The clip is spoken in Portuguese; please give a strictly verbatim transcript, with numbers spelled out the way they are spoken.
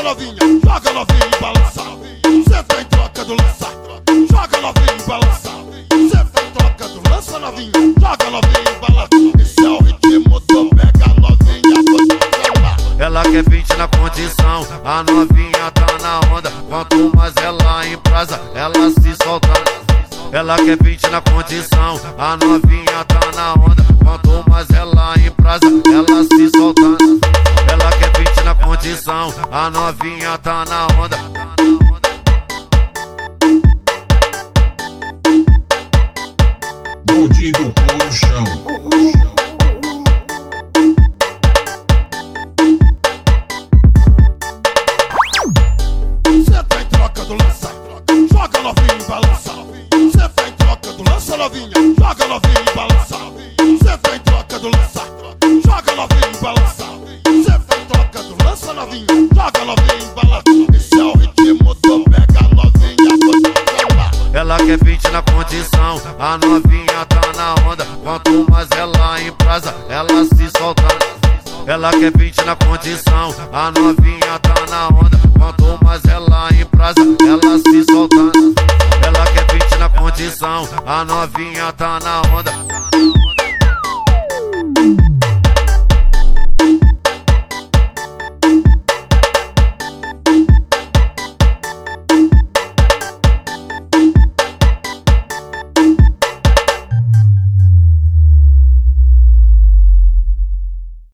novinha, joga novinha e balança. Cê tá em troca do lança, joga novinha e balança. Cê tá em troca do lança novinha, joga novinha e balança. Esse é o ritmo do pega novinha, você chama. Ela quer vinte na condição, a novinha tá na onda. Quanto mais ela embrasa, ela se solta. Ela quer vinte na condição, a novinha tá na onda. Quanto mais ela embrasa, ela se solta. Ela quer vinte na condição, a novinha tá na onda. Bonde do Colchão. Cê tá em troca do lança, joga novinha e balança. Cê tá em troca do lança novinha, joga novinha e balança. Cê tá em troca do lança, joga novinha e balança. Cê tá em troca do lança novinha, joga novinha e balança. Esse é o ritmo do pega novinha, você chama. Ela quer vinte na condição, a novinha tá na onda. Quanto mais ela embrasa, ela se solta. Ela quer vinte na condição, a novinha tá na onda. Quanto mais ela embrasa, ela se solta. Ela quer vinte na condição, a novinha tá na onda.